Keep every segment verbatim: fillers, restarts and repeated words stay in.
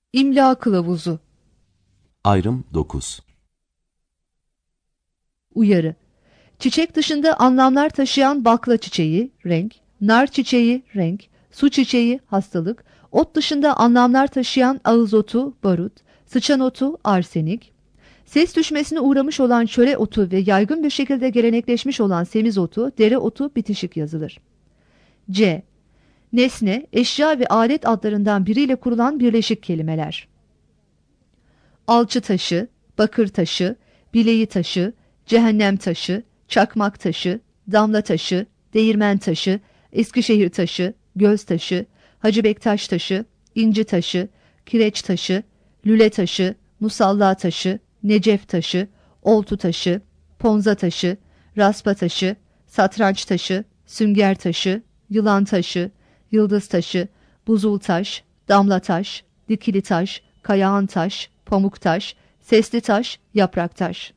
İmla kılavuzu. Ayrım dokuz. Uyarı. Çiçek dışında anlamlar taşıyan bakla çiçeği, renk, nar çiçeği, renk, su çiçeği, hastalık, ot dışında anlamlar taşıyan ağız otu, barut, sıçan otu, arsenik, ses düşmesine uğramış olan çöre otu ve yaygın bir şekilde gelenekleşmiş olan semiz otu, dere otu bitişik yazılır. C. Nesne, eşya ve alet adlarından biriyle kurulan birleşik kelimeler. Alçı taşı, bakır taşı, bileği taşı, cehennem taşı, çakmak taşı, damla taşı, değirmen taşı, Eskişehir taşı, göz taşı, Hacı Bektaş taşı, inci taşı, kireç taşı, lüle taşı, musalla taşı, necef taşı, oltu taşı, ponza taşı, raspa taşı, satranç taşı, sünger taşı, yılan taşı, yıldız taşı, buzul taş, damla taş, dikili taş, kayağan taş, pamuk taş, sesli taş, yaprak taş.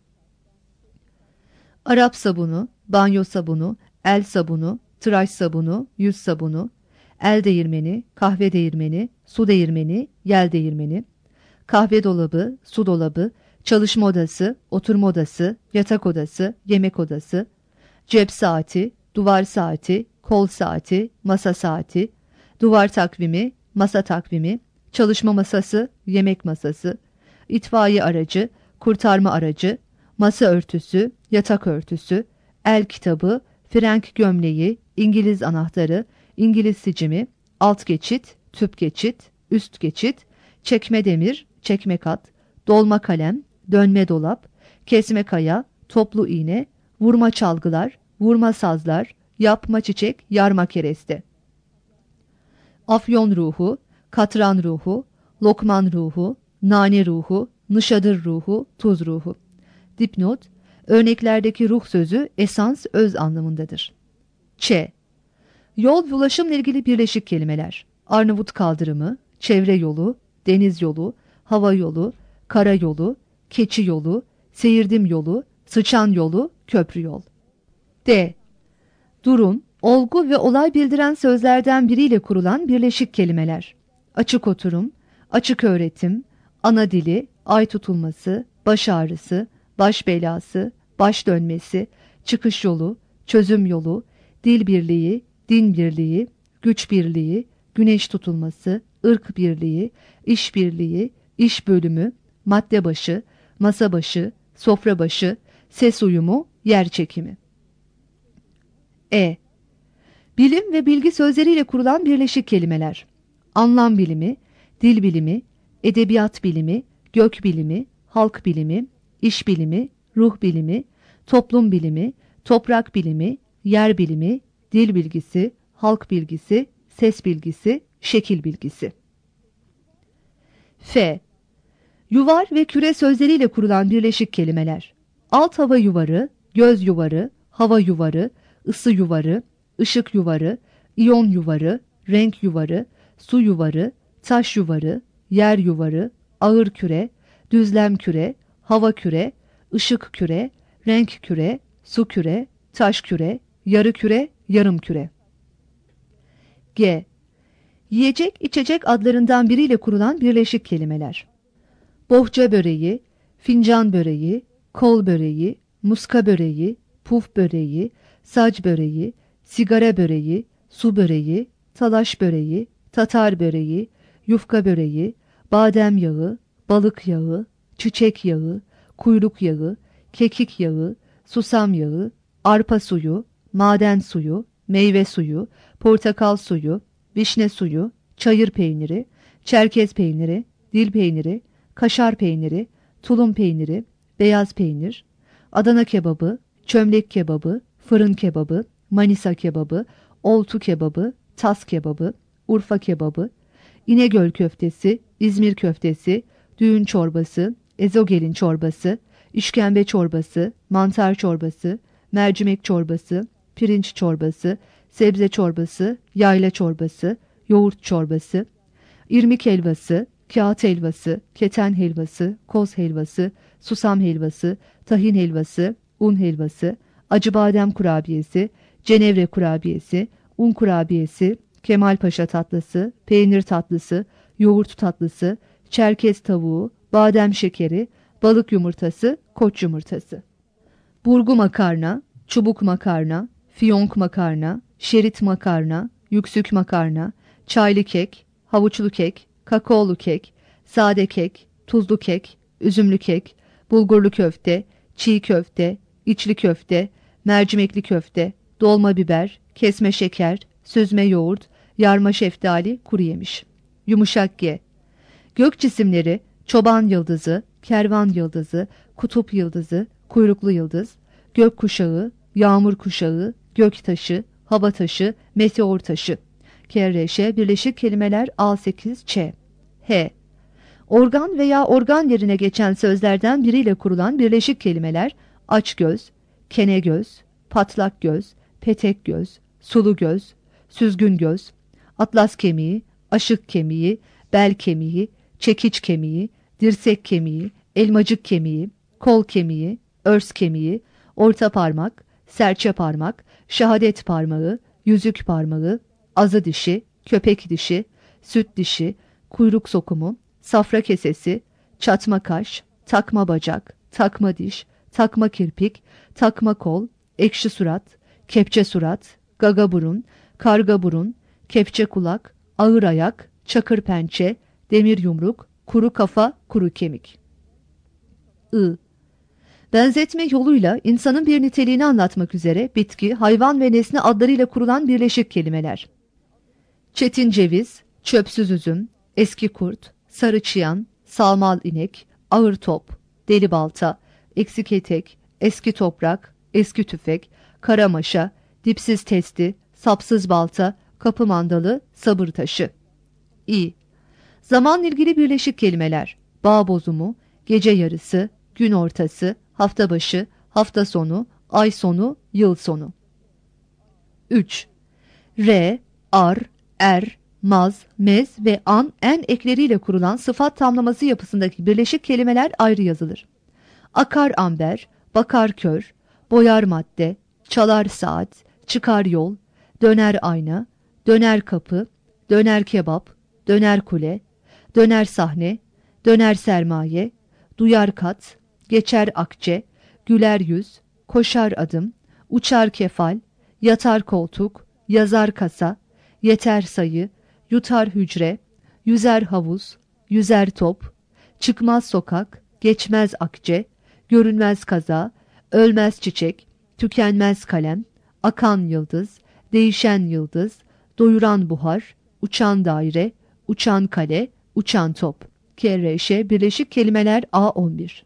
Arap sabunu, banyo sabunu, el sabunu, tıraş sabunu, yüz sabunu, el değirmeni, kahve değirmeni, su değirmeni, yel değirmeni, kahve dolabı, su dolabı, çalışma odası, oturma odası, yatak odası, yemek odası, cep saati, duvar saati, kol saati, masa saati, duvar takvimi, masa takvimi, çalışma masası, yemek masası, itfaiye aracı, kurtarma aracı, masa örtüsü, yatak örtüsü, el kitabı, frenk gömleği, İngiliz anahtarı, İngiliz sicimi, alt geçit, tüp geçit, üst geçit, çekme demir, çekme kat, dolma kalem, dönme dolap, kesme kaya, toplu iğne, vurma çalgılar, vurma sazlar, yapma çiçek, yarma kereste. Afyon ruhu, katran ruhu, lokman ruhu, nane ruhu, nışadır ruhu, tuz ruhu. Dipnot, örneklerdeki ruh sözü esans öz anlamındadır. Ç. Yol ve ulaşımla ilgili birleşik kelimeler. Arnavut kaldırımı, çevre yolu, deniz yolu, hava yolu, kara yolu, keçi yolu, seyirdim yolu, sıçan yolu, köprü yol. D. Durum, olgu ve olay bildiren sözlerden biriyle kurulan birleşik kelimeler. Açık oturum, açık öğretim, ana dili, ay tutulması, baş ağrısı, baş belası, baş dönmesi, çıkış yolu, çözüm yolu, dil birliği, din birliği, güç birliği, güneş tutulması, ırk birliği, iş birliği, iş bölümü, madde başı, masa başı, sofra başı, ses uyumu, yer çekimi. E. Bilim ve bilgi sözleriyle kurulan birleşik kelimeler. Anlam bilimi, dil bilimi, edebiyat bilimi, gök bilimi, halk bilimi, iş bilimi, ruh bilimi, toplum bilimi, toprak bilimi, yer bilimi, dil bilgisi, halk bilgisi, ses bilgisi, şekil bilgisi. F. Yuvar ve küre sözleriyle kurulan birleşik kelimeler. Alt hava yuvarı, göz yuvarı, hava yuvarı, ısı yuvarı, ışık yuvarı, iyon yuvarı, renk yuvarı, su yuvarı, taş yuvarı, yer yuvarı, ağır küre, düzlem küre, hava küre, ışık küre, renk küre, su küre, taş küre, yarı küre, yarım küre. G. Yiyecek, içecek adlarından biriyle kurulan birleşik kelimeler. Bohça böreği, fincan böreği, kol böreği, muska böreği, puf böreği, sac böreği, sigara böreği, su böreği, talaş böreği, tatar böreği, yufka böreği, badem yağı, balık yağı, çiçek yağı, kuyruk yağı, kekik yağı, susam yağı, arpa suyu, maden suyu, meyve suyu, portakal suyu, vişne suyu, çayır peyniri, çerkez peyniri, dil peyniri, kaşar peyniri, tulum peyniri, beyaz peynir, Adana kebabı, çömlek kebabı, fırın kebabı, Manisa kebabı, oltu kebabı, tas kebabı, Urfa kebabı, İnegöl köftesi, İzmir köftesi, düğün çorbası, ezogelin çorbası, işkembe çorbası, mantar çorbası, mercimek çorbası, pirinç çorbası, sebze çorbası, yayla çorbası, yoğurt çorbası, irmik helvası, kağıt helvası, keten helvası, koz helvası, susam helvası, tahin helvası, un helvası, acıbadem kurabiyesi, cenevre kurabiyesi, un kurabiyesi, Kemalpaşa tatlısı, peynir tatlısı, yoğurt tatlısı, Çerkez tavuğu, badem şekeri, balık yumurtası, koç yumurtası. Burgu makarna, çubuk makarna, fiyonk makarna, şerit makarna, yüksük makarna, çaylı kek, havuçlu kek, kakaolu kek, sade kek, tuzlu kek, üzümlü kek, bulgurlu köfte, çiğ köfte, içli köfte, mercimekli köfte, dolma biber, kesme şeker, süzme yoğurt, yarma şeftali, kuru yemiş. Yumuşak G. Gök cisimleri çoban yıldızı, kervan yıldızı, kutup yıldızı, kuyruklu yıldız, gök kuşağı, yağmur kuşağı, gök taşı, hava taşı, meteor taşı. Kerreşe birleşik kelimeler A sekiz Ç. H. Organ veya organ yerine geçen sözlerden biriyle kurulan birleşik kelimeler açgöz, kenegöz, patlak göz, petek göz, sulu göz, süzgün göz, atlas kemiği, aşık kemiği, bel kemiği, çekiç kemiği, dirsek kemiği, elmacık kemiği, kol kemiği, örs kemiği, orta parmak, serçe parmak, şehadet parmağı, yüzük parmağı, azı dişi, köpek dişi, süt dişi, kuyruk sokumu, safra kesesi, çatma kaş, takma bacak, takma diş, takma kirpik, takma kol, ekşi surat, kepçe surat, gaga burun, karga burun, kepçe kulak, ağır ayak, çakır pençe, demir yumruk, kuru kafa, kuru kemik. I. Benzetme yoluyla insanın bir niteliğini anlatmak üzere bitki, hayvan ve nesne adlarıyla kurulan birleşik kelimeler. Çetin ceviz, çöpsüz üzüm, eski kurt, sarı çıyan, salmal inek, ağır top, deli balta, eksik etek, eski toprak, eski tüfek, kara maşa, dipsiz testi, sapsız balta, kapı mandalı, sabır taşı. İ. Zamanla ilgili birleşik kelimeler. Bağ bozumu, gece yarısı, gün ortası, hafta başı, hafta sonu, ay sonu, yıl sonu. üç. R, ar, er, maz, mez ve an, en ekleriyle kurulan sıfat tamlaması yapısındaki birleşik kelimeler ayrı yazılır. Akar amber, bakar kör, boyar madde, çalar saat, çıkar yol, döner ayna, döner kapı, döner kebap, döner kule, döner sahne, döner sermaye, duyar kat, geçer akçe, güler yüz, koşar adım, uçar kefal, yatar koltuk, yazar kasa, yeter sayı, yutar hücre, yüzer havuz, yüzer top, çıkmaz sokak, geçmez akçe, görünmez kaza, ölmez çiçek, tükenmez kalem, akan yıldız, değişen yıldız, doyuran buhar, uçan daire, uçan kale, uçan top. Kerreşe birleşik kelimeler A on bir.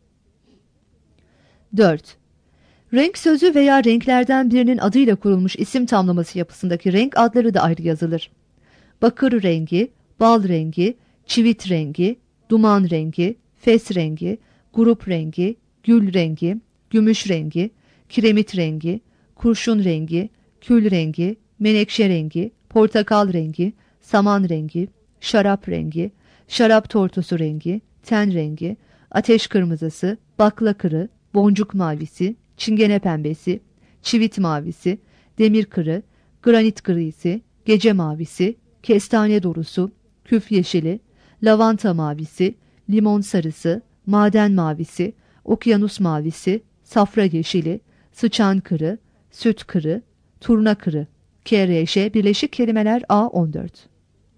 dört. Renk sözü veya renklerden birinin adıyla kurulmuş isim tamlaması yapısındaki renk adları da ayrı yazılır. Bakır rengi, bal rengi, çivit rengi, duman rengi, fes rengi, grup rengi, gül rengi, gümüş rengi, kiremit rengi, kurşun rengi, kül rengi, menekşe rengi, portakal rengi, saman rengi, şarap rengi, şarap tortusu rengi, ten rengi, ateş kırmızısı, bakla kırı, boncuk mavisi, çingene pembesi, çivit mavisi, demir kırı, granit grisi, gece mavisi, kestane dorusu, küf yeşili, lavanta mavisi, limon sarısı, maden mavisi, okyanus mavisi, safra yeşili, sıçan kırı, süt kırı, turna kırı. K R Ş birleşik kelimeler A on dört.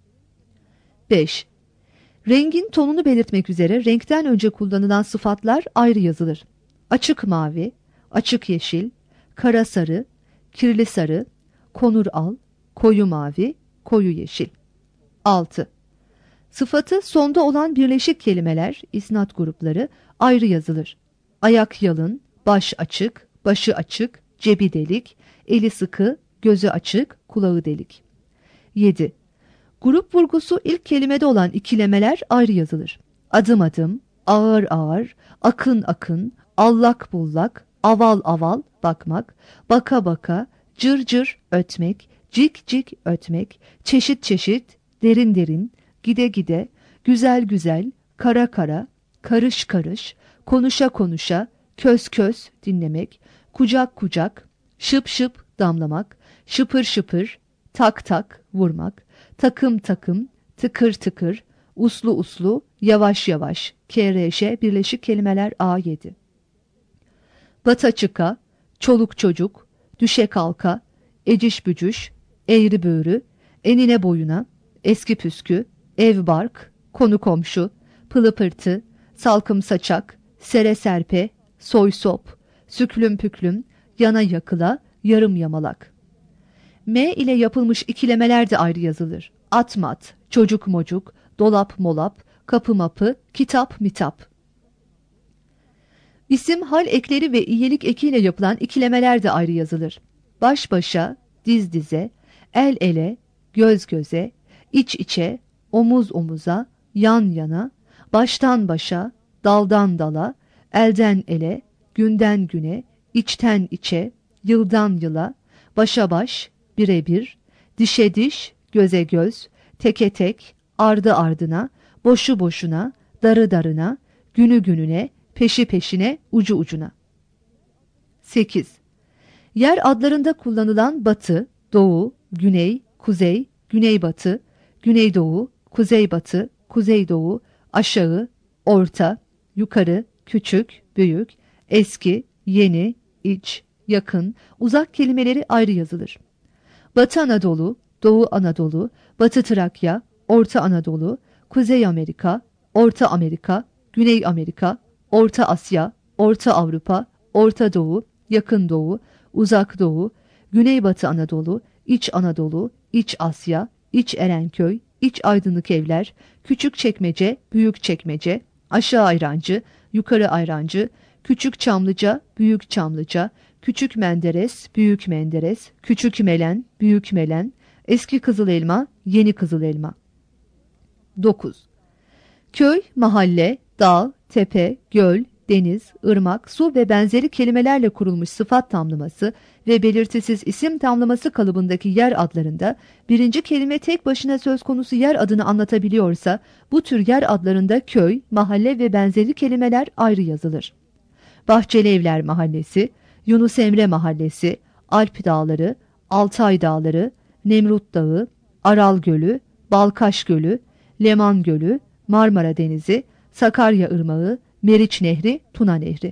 beş. Rengin tonunu belirtmek üzere renkten önce kullanılan sıfatlar ayrı yazılır. Açık mavi, açık yeşil, kara sarı, kirli sarı, konur al, koyu mavi, koyu yeşil. altı. Sıfatı sonda olan birleşik kelimeler, isnat grupları ayrı yazılır. Ayak yalın, baş açık, başı açık, cebi delik, eli sıkı, gözü açık, kulağı delik. yedi. Grup vurgusu ilk kelimede olan ikilemeler ayrı yazılır. Adım adım, ağır ağır, akın akın, allak bullak, aval aval bakmak, baka baka, cır cır ötmek, cik cik ötmek, çeşit çeşit, derin derin, gide gide, güzel güzel, kara kara, karış karış, konuşa konuşa, köz köz dinlemek, kucak kucak, şıp şıp damlamak, şıpır şıpır, tak tak vurmak, takım takım, tıkır tıkır, uslu uslu, yavaş yavaş, K R Ş birleşik kelimeler A yedi. Bata çıka, çoluk çocuk, düşe kalka, eciş bücüş, eğri büğrü, enine boyuna, eski püskü, ev bark, konu komşu, pılı pırtı, salkım saçak, sere serpe, soy sop, süklüm püklüm, yana yakıla, yarım yamalak. M ile yapılmış ikilemeler de ayrı yazılır. At mat, çocuk mocuk, dolap molap, kapı mapı, kitap mitap. İsim hal ekleri ve iyilik ekiyle yapılan ikilemeler de ayrı yazılır. Baş başa, diz dize, el ele, göz göze, iç içe, omuz omuza, yan yana, baştan başa, daldan dala, elden ele, günden güne, içten içe, yıldan yıla, başa baş, birebir, dişe diş, göze göz, teke tek, ardı ardına, boşu boşuna, darı darına, günü gününe, peşi peşine, ucu ucuna. sekiz. Yer adlarında kullanılan batı, doğu, güney, kuzey, güneybatı, güneydoğu, kuzeybatı, kuzeydoğu, aşağı, orta, yukarı, küçük, büyük, eski, yeni, iç, yakın, uzak kelimeleri ayrı yazılır. Batı Anadolu, Doğu Anadolu, Batı Trakya, Orta Anadolu, Kuzey Amerika, Orta Amerika, Güney Amerika, Orta Asya, Orta Avrupa, Orta Doğu, Yakın Doğu, Uzak Doğu, Güneybatı Anadolu, İç Anadolu, İç Asya, İç Erenköy, İç Aydınlık Evler, Küçükçekmece, Büyükçekmece, Aşağı Ayrancı, Yukarı Ayrancı, Küçük Çamlıca, Büyük Çamlıca, Küçük Menderes, Büyük Menderes, Küçük Melen, Büyük Melen, Eski Kızılelma, Yeni Kızılelma. dokuz. Köy, mahalle, dağ, tepe, göl, deniz, ırmak, su ve benzeri kelimelerle kurulmuş sıfat tamlaması ve belirtisiz isim tamlaması kalıbındaki yer adlarında birinci kelime tek başına söz konusu yer adını anlatabiliyorsa bu tür yer adlarında köy, mahalle ve benzeri kelimeler ayrı yazılır. Bahçelievler Mahallesi, Yunus Emre Mahallesi, Alp Dağları, Altay Dağları, Nemrut Dağı, Aral Gölü, Balkaş Gölü, Leman Gölü, Marmara Denizi, Sakarya Irmağı, Meriç Nehri, Tuna Nehri.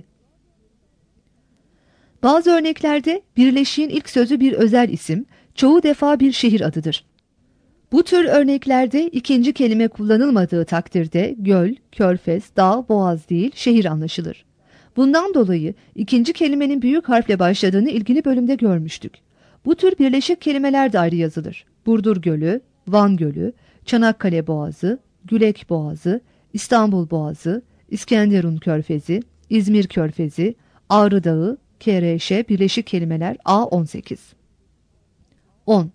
Bazı örneklerde birleşiğin ilk sözü bir özel isim, çoğu defa bir şehir adıdır. Bu tür örneklerde ikinci kelime kullanılmadığı takdirde göl, körfez, dağ, boğaz değil, şehir anlaşılır. Bundan dolayı ikinci kelimenin büyük harfle başladığını ilgili bölümde görmüştük. Bu tür birleşik kelimeler de ayrı yazılır. Burdur Gölü, Van Gölü, Çanakkale Boğazı, Gülek Boğazı, İstanbul Boğazı, İskenderun Körfezi, İzmir Körfezi, Ağrı Dağı, K R Ş birleşik kelimeler A on sekiz. on.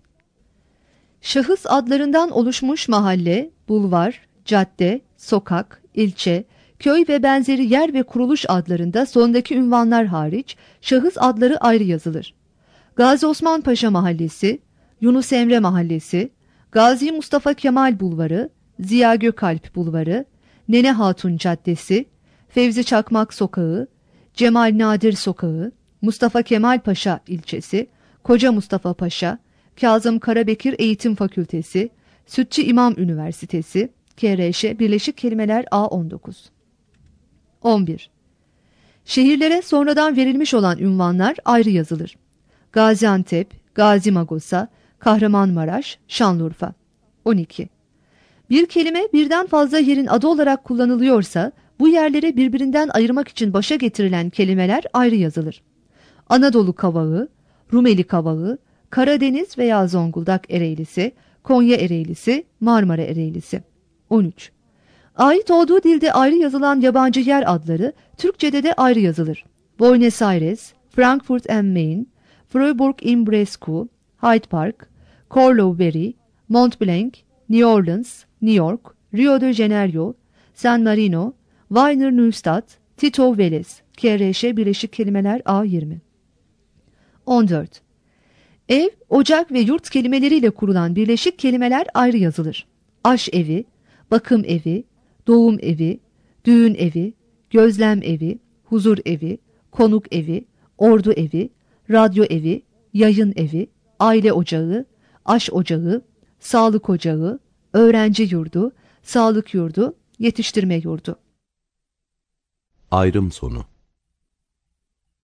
Şahıs adlarından oluşmuş mahalle, bulvar, cadde, sokak, ilçe, köy ve benzeri yer ve kuruluş adlarında sondaki ünvanlar hariç şahıs adları ayrı yazılır. Gazi Osman Paşa Mahallesi, Yunus Emre Mahallesi, Gazi Mustafa Kemal Bulvarı, Ziya Gökalp Bulvarı, Nene Hatun Caddesi, Fevzi Çakmak Sokağı, Cemal Nadir Sokağı, Mustafa Kemal Paşa ilçesi, Koca Mustafa Paşa, Kazım Karabekir Eğitim Fakültesi, Sütçü İmam Üniversitesi, K R Ş birleşik kelimeler A on dokuz. on bir. Şehirlere sonradan verilmiş olan ünvanlar ayrı yazılır. Gaziantep, Gazi Magosa, Kahramanmaraş, Şanlıurfa. on iki. Bir kelime birden fazla yerin adı olarak kullanılıyorsa bu yerleri birbirinden ayırmak için başa getirilen kelimeler ayrı yazılır. Anadolu Kavağı, Rumeli Kavağı, Karadeniz veya Zonguldak Ereğlisi, Konya Ereğlisi, Marmara Ereğlisi. on üç. Ait olduğu dilde ayrı yazılan yabancı yer adları Türkçe'de de ayrı yazılır. Buenos Aires, Frankfurt am Main, Freiburg-im-Breslau, Hyde Park, Corleone, Mont Blanc, New Orleans, New York, Rio de Janeiro, San Marino, Wiener Neustadt, Tito Veles, K R Ş birleşik kelimeler A yirmi. on dört. Ev, ocak ve yurt kelimeleriyle kurulan birleşik kelimeler ayrı yazılır. Aş evi, bakım evi, doğum evi, düğün evi, gözlem evi, huzur evi, konuk evi, ordu evi, radyo evi, yayın evi, aile ocağı, aş ocağı, sağlık ocağı, öğrenci yurdu, sağlık yurdu, yetiştirme yurdu. Ayrım sonu.